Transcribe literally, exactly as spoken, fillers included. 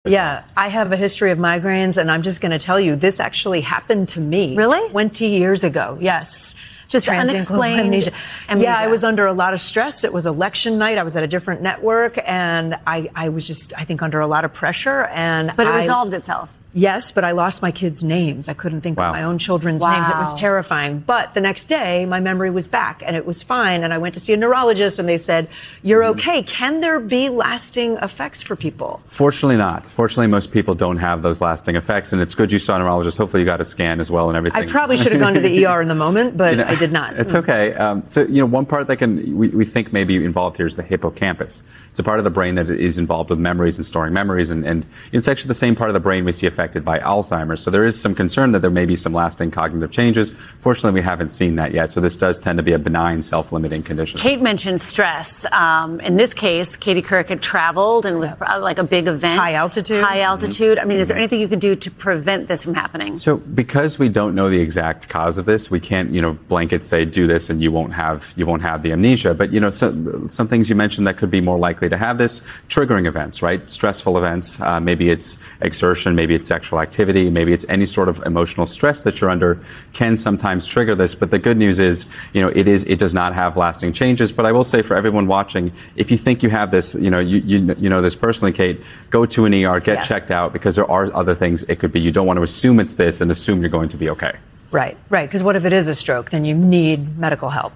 Yeah, I have a history of migraines, and I'm just going to tell you, this actually happened to me. Really? twenty years ago, yes. Just unexplained amnesia. amnesia. Yeah, I was under a lot of stress. It was election night. I was at a different network, and I, I was just, I think, under a lot of pressure. And But it I, resolved itself. Yes, but I lost my kids' names. I couldn't think Wow. of my own children's Wow. names. It was terrifying. But the next day, my memory was back, and it was fine. And I went to see a neurologist, and they said, "You're okay." Can there be lasting effects for people? Fortunately not. Fortunately, most people don't have those lasting effects, and it's good you saw a neurologist. Hopefully you got a scan as well and everything. I probably should have gone to the E R in the moment, but You know, I did not. It's okay. Um, so, you know, one part that can we, we think may be involved here is the hippocampus. It's a part of the brain that is involved with memories and storing memories, and, and it's actually the same part of the brain we see affected by Alzheimer's. So there is some concern that there may be some lasting cognitive changes. Fortunately, we haven't seen that yet. So this does tend to be a benign, self-limiting condition. Kate mentioned stress. Um, in this case, Katie Couric had traveled and was probably like a big event. High altitude. High altitude. I mean, is there anything you can do to prevent this from happening? So because we don't know the exact cause of this, we can't, you know, blanket say do this and you won't have you won't have the amnesia. But, you know, so, some things you mentioned that could be more likely to have this: triggering events, right? Stressful events. Uh, maybe it's exertion, maybe it's sexual activity, maybe it's any sort of emotional stress that you're under can sometimes trigger this. But the good news is, you know, it is it does not have lasting changes. But I will say for everyone watching, if you think you have this, you know, you you, you know this personally, Kate, go to an E R, get Yeah. checked out, because there are other things it could be. You don't want to assume it's this and assume you're going to be okay. Right, right. Because what if it is a stroke? Then you need medical help.